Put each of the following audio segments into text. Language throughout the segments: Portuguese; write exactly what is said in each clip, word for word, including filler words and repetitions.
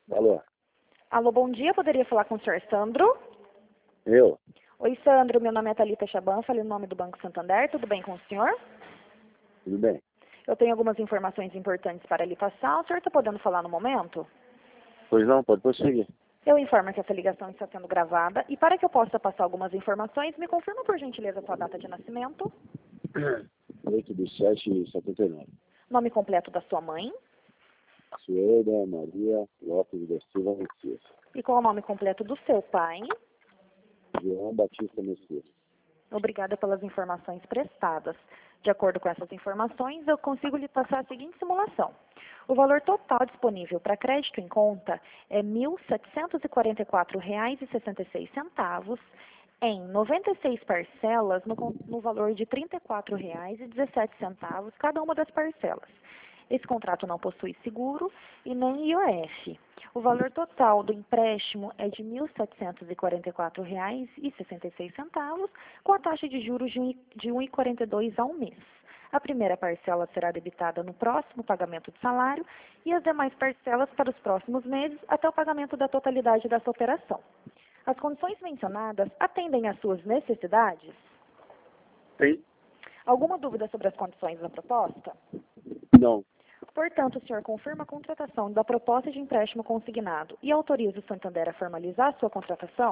Alô? Alô, bom dia. Poderia falar com o senhor Sandro? Eu? Oi, Sandro. Meu nome é Thalita Chaban. Falei o nome do Banco Santander. Tudo bem com o senhor? Tudo bem? Eu tenho algumas informações importantes para lhe passar. O senhor está podendo falar no momento? Pois não, pode prosseguir. Eu informo que essa ligação está sendo gravada e para que eu possa passar algumas informações, me confirma por gentileza a sua data de nascimento, oito de sete de setenta e nove. nome completo da sua mãe Sueda Maria Lopes da Silva Messias. e qual é o nome completo do seu pai. João Batista Messias. Obrigada pelas informações prestadas. De acordo com essas informações, eu consigo lhe passar a seguinte simulação. O valor total disponível para crédito em conta é mil setecentos e quarenta e quatro reais e sessenta e seis centavos em noventa e seis parcelas no, con- no valor de trinta e quatro reais e dezessete centavos cada uma das parcelas. Esse contrato não possui seguro e nem I O F. O valor total do empréstimo é de mil setecentos e quarenta e quatro reais e sessenta e seis centavos, com a taxa de juros de um vírgula quarenta e dois ao mês. A primeira parcela será debitada no próximo pagamento de salário e as demais parcelas para os próximos meses até o pagamento da totalidade dessa operação. As condições mencionadas atendem às suas necessidades? Tem? Alguma dúvida sobre as condições da proposta? Não. Portanto, o senhor confirma a contratação da proposta de empréstimo consignado e autoriza o Santander a formalizar a sua contratação?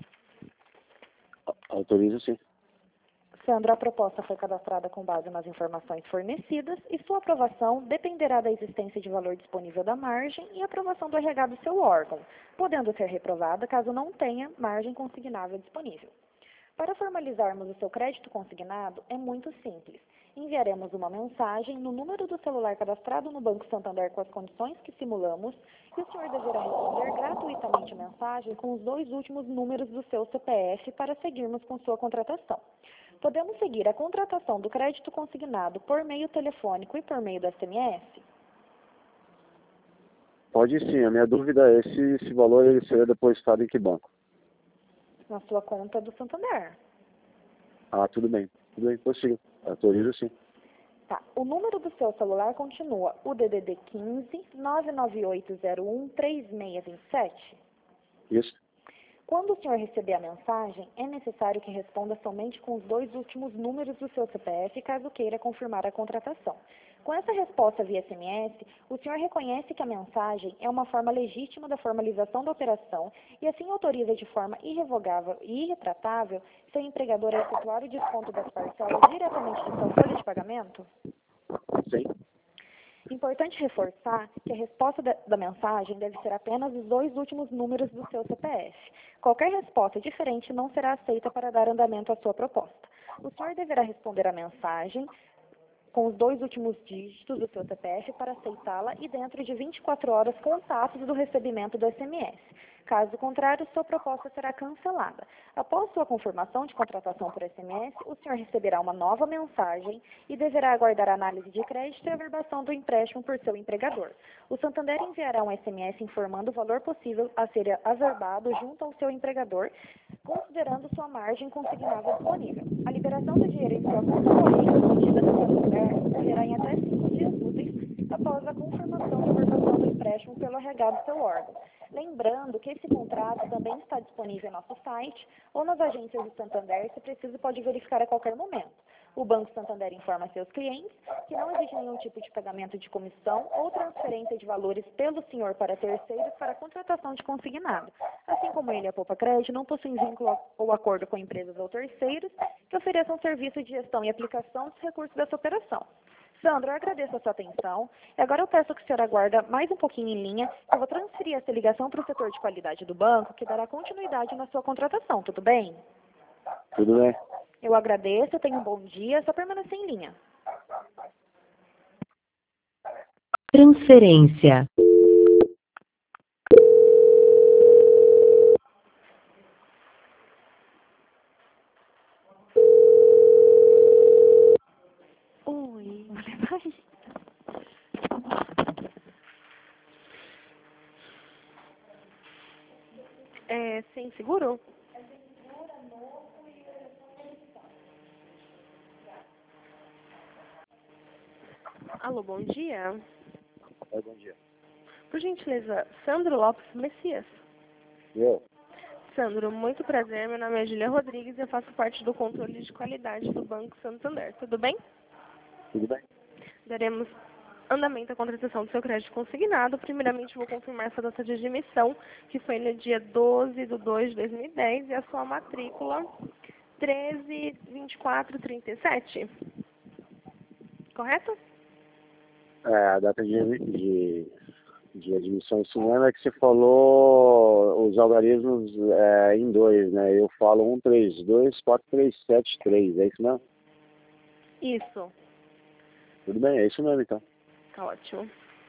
A- Autorizo sim. Sandro, a proposta foi cadastrada com base nas informações fornecidas e sua aprovação dependerá da existência de valor disponível da margem e aprovação do R H do seu órgão, podendo ser reprovada caso não tenha margem consignável disponível. Para formalizarmos o seu crédito consignado, é muito simples. Enviaremos uma mensagem no número do celular cadastrado no Banco Santander com as condições que simulamos e o senhor deverá responder gratuitamente a mensagem com os dois últimos números do seu C P F para seguirmos com sua contratação. Podemos seguir a contratação do crédito consignado por meio telefônico e por meio do S M S? Pode sim. A minha dúvida é se esse valor ele seria depositado em que banco. Na sua conta do Santander. Ah, tudo bem. Tudo bem, prossiga. Autorizo sim. Tá. O número do seu celular continua o D D D quinze, nove nove oito zero um, três seis dois sete? Isso? Quando o senhor receber a mensagem, é necessário que responda somente com os dois últimos números do seu C P F, caso queira confirmar a contratação. Com essa resposta via S M S, o senhor reconhece que a mensagem é uma forma legítima da formalização da operação e assim autoriza de forma irrevogável e irretratável seu empregador a efetuar o desconto das parcelas diretamente de sua folha de pagamento? Sim. Importante reforçar que a resposta da, da mensagem deve ser apenas os dois últimos números do seu C P F. Qualquer resposta diferente não será aceita para dar andamento à sua proposta. O senhor deverá responder a mensagem com os dois últimos dígitos do seu C P F para aceitá-la e dentro de vinte e quatro horas contatos do recebimento do S M S. Caso contrário, sua proposta será cancelada. Após sua confirmação de contratação por S M S, o senhor receberá uma nova mensagem e deverá aguardar a análise de crédito e a averbação do empréstimo por seu empregador. O Santander enviará um S M S informando o valor possível a ser averbado junto ao seu empregador, considerando sua margem consignável disponível. A liberação do dinheiro em sua conta corrente emitida pelo Santander ocorrerá em até cinco dias úteis após a confirmação e averbação do empréstimo pelo R H do seu órgão. Lembrando que esse contrato também está disponível em nosso site ou nas agências do Santander, se preciso pode verificar a qualquer momento. O Banco Santander informa a seus clientes que não existe nenhum tipo de pagamento de comissão ou transferência de valores pelo senhor para terceiros para a contratação de consignado. Assim como ele e a Poupa Crédito não possuem vínculo ou acordo com empresas ou terceiros que ofereçam serviço de gestão e aplicação dos recursos dessa operação. Sandro, eu agradeço a sua atenção. E agora eu peço que o senhor aguarde mais um pouquinho em linha. Eu vou transferir essa ligação para o setor de qualidade do banco, que dará continuidade na sua contratação, tudo bem? Tudo bem. Eu agradeço, tenha um bom dia, só permanecer em linha. Transferência. Oi, vai. É, sem seguro? Alô, bom dia. É, bom dia. Por gentileza, Sandro Lopes Messias. Eu? Sandro, muito prazer. Meu nome é Julia Rodrigues e eu faço parte do controle de qualidade do Banco Santander. Tudo bem? Tudo bem? Daremos andamento à contratação do seu crédito consignado. Primeiramente, vou confirmar essa data de admissão, que foi no dia doze de dois de dois mil e dez, e a sua matrícula treze, vinte e quatro, trinta e sete. Correto? É, a data de, de, de admissão em cinema é que você falou os algarismos é, em dois, né? Eu falo um, três, dois, quatro, três, sete, três, é isso mesmo? Isso. Tudo bem, é isso mesmo então. Tá ótimo.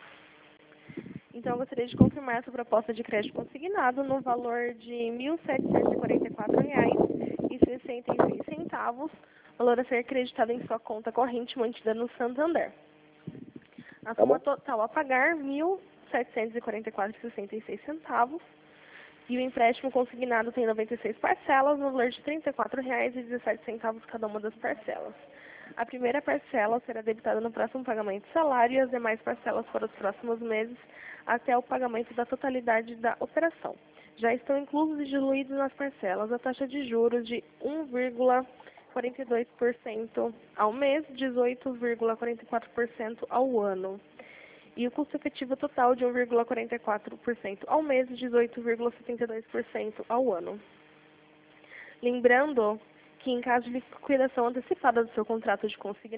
Então, eu gostaria de confirmar essa proposta de crédito consignado no valor de mil setecentos e quarenta e quatro reais e sessenta e seis centavos, valor a ser acreditado em sua conta corrente mantida no Santander. A Tá soma bom? total a pagar, mil setecentos e quarenta e quatro reais e sessenta e seis centavos, e o empréstimo consignado tem noventa e seis parcelas, no valor de trinta e quatro reais e dezessete centavos cada uma das parcelas. A primeira parcela será debitada no próximo pagamento de salário e as demais parcelas para os próximos meses até o pagamento da totalidade da operação. Já estão inclusos e diluídos nas parcelas a taxa de juros de um vírgula quarenta e dois por cento ao mês, dezoito vírgula quarenta e quatro por cento ao ano. E o custo efetivo total de um vírgula quarenta e quatro por cento ao mês, dezoito vírgula setenta e dois por cento ao ano. Lembrando que em caso de liquidação antecipada do seu contrato de consignação...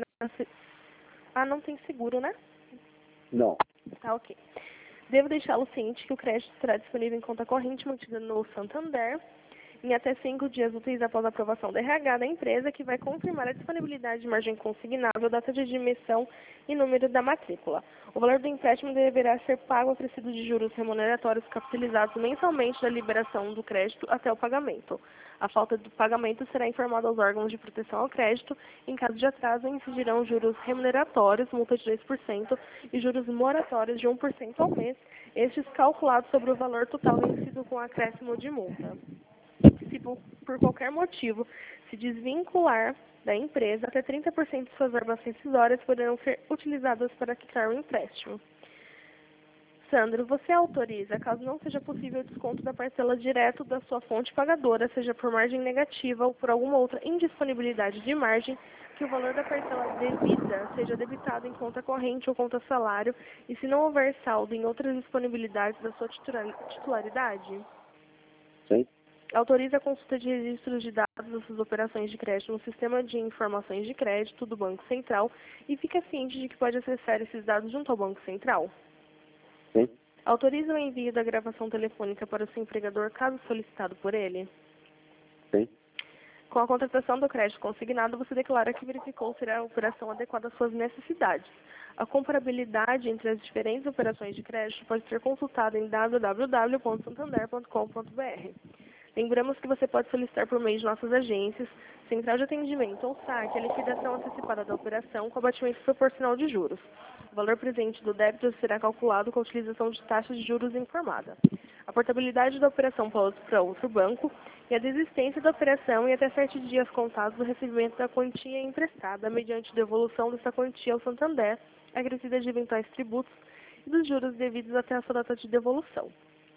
Ah, não tem seguro, né? Não. Tá, ok. Devo deixá-lo ciente que o crédito será disponível em conta corrente mantida no Santander em até cinco dias úteis após a aprovação da R H da empresa, que vai confirmar a disponibilidade de margem consignável, data de admissão e número da matrícula. O valor do empréstimo deverá ser pago acrescido de juros remuneratórios capitalizados mensalmente da liberação do crédito até o pagamento. A falta do pagamento será informada aos órgãos de proteção ao crédito. Em caso de atraso, incidirão juros remuneratórios, multa de dois por cento, e juros moratórios de um por cento ao mês, estes calculados sobre o valor total vencido com acréscimo de multa. Se por, por qualquer motivo se desvincular da empresa, até trinta por cento de suas verbas rescisórias poderão ser utilizadas para quitar o empréstimo. Sandro, você autoriza, caso não seja possível o desconto da parcela direto da sua fonte pagadora, seja por margem negativa ou por alguma outra indisponibilidade de margem, que o valor da parcela devida seja debitado em conta corrente ou conta salário, e se não houver saldo em outras disponibilidades da sua titularidade? Sim. Autoriza a consulta de registros de dados das suas operações de crédito no Sistema de Informações de Crédito do Banco Central e fica ciente de que pode acessar esses dados junto ao Banco Central? Sim. Autoriza o envio da gravação telefônica para o seu empregador, caso solicitado por ele? Sim. Com a contratação do crédito consignado, você declara que verificou se a operação adequada às suas necessidades. A comparabilidade entre as diferentes operações de crédito pode ser consultada em w w w ponto santander ponto com ponto b r. Lembramos que você pode solicitar por meio de nossas agências, central de atendimento ou saque, a liquidação antecipada da operação com abatimento proporcional de juros. O valor presente do débito será calculado com a utilização de taxa de juros informada. A portabilidade da operação para outro banco e a desistência da operação e até sete dias contados do recebimento da quantia emprestada, mediante devolução dessa quantia ao Santander, acrescida de eventuais tributos e dos juros devidos até a sua data de devolução.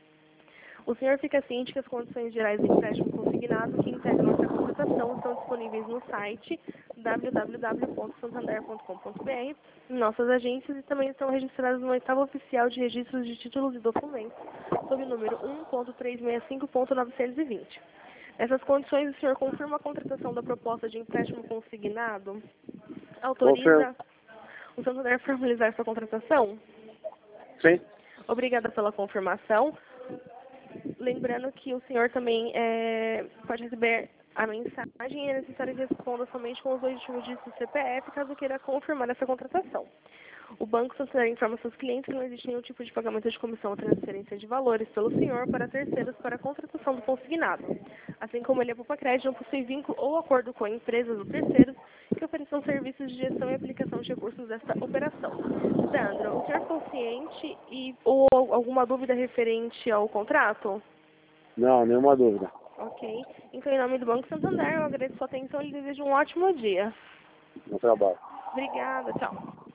O senhor fica ciente que as condições gerais do empréstimo consignado que integram essa contratação estão disponíveis no site w w w ponto santander ponto com ponto b r, em nossas agências, e também estão registradas no oitavo oficial de registros de títulos e documentos, sob o número um ponto trezentos e sessenta e cinco ponto novecentos e vinte. Nessas condições, o senhor confirma a contratação da proposta de empréstimo consignado? Autoriza o Santander a formalizar essa contratação? Sim. Obrigada pela confirmação. Lembrando que o senhor também é, pode receber a mensagem e é necessário que responda somente com os dois últimos dígitos do C P F, caso queira confirmar essa contratação. O Banco Santander informa seus clientes que não existe nenhum tipo de pagamento de comissão ou transferência de valores pelo senhor para terceiros para a contratação do consignado. Assim como ele, a Poupa Crédito, não possui vínculo ou acordo com empresas ou terceiros que ofereçam serviços de gestão e aplicação de recursos desta operação. Sandra, o senhor ficou ciente e, ou alguma dúvida referente ao contrato? Não, nenhuma dúvida. Ok. Então, em nome do Banco Santander, eu agradeço a sua atenção e lhe desejo um ótimo dia. No trabalho. Obrigada, tchau.